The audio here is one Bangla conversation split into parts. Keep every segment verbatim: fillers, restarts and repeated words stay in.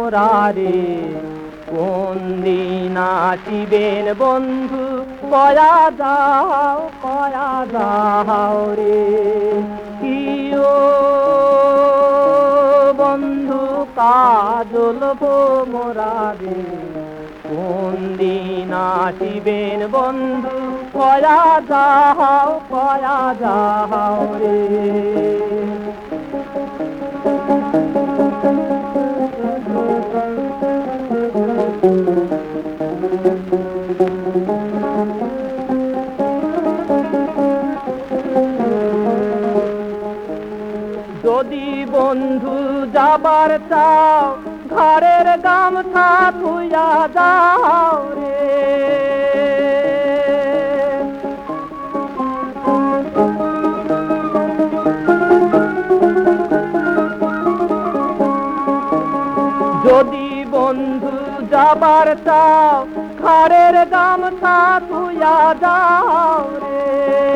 মোরারে কোন দিন আসিবেন বন্ধু কয়া যাও কয়া যাও রে কিও বন্ধু কাজল মোরারে কোন দিন আসিবেন বন্ধু কয়া যাও কয়া যাও রে যদি বন্ধু যাবার চাও ঘরের গামছা থুইয়া যাও রে যদি বন্ধু যাবার চাও ঘরের গামছা থুইয়া যাও রে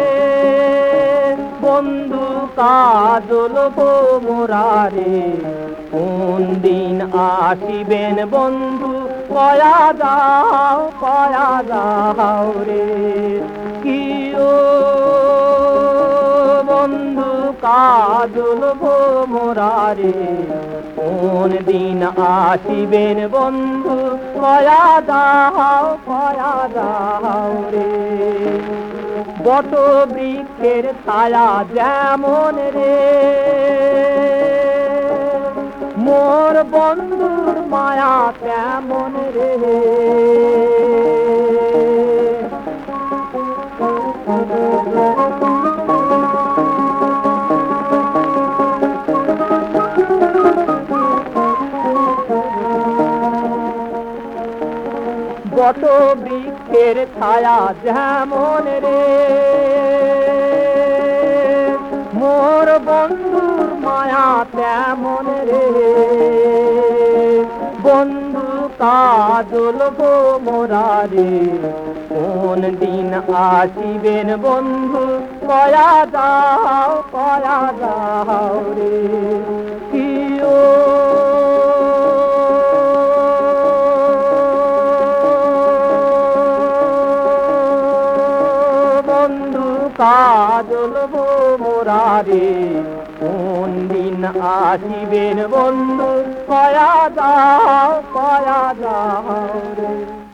বন্ধু কাজল মোরারে কোন দিন আসিবেন বন্ধু কয়া যাও কয়া যাও রে কিও বন্ধু কাজল মোরারে কোন দিন আসিবেন বন্ধু কয়া যাও কয়া যাও রে বট বৃক্ষের ছায়া যেমন রে মোর বন্ধুর মায়া তেমন রে বট বৃক্ষের ছায়া যেমন রে মোর বন্ধুর মায়া তেমন রে বন্ধু কাজল মোরারে কোন দিন আসিবেন বন্ধু কয়া যাও কয়া যাও রে কিও কাজল মোরারে কোন দিন আসিবেন বন্ধু কয়া যাও কয়া যাও রে।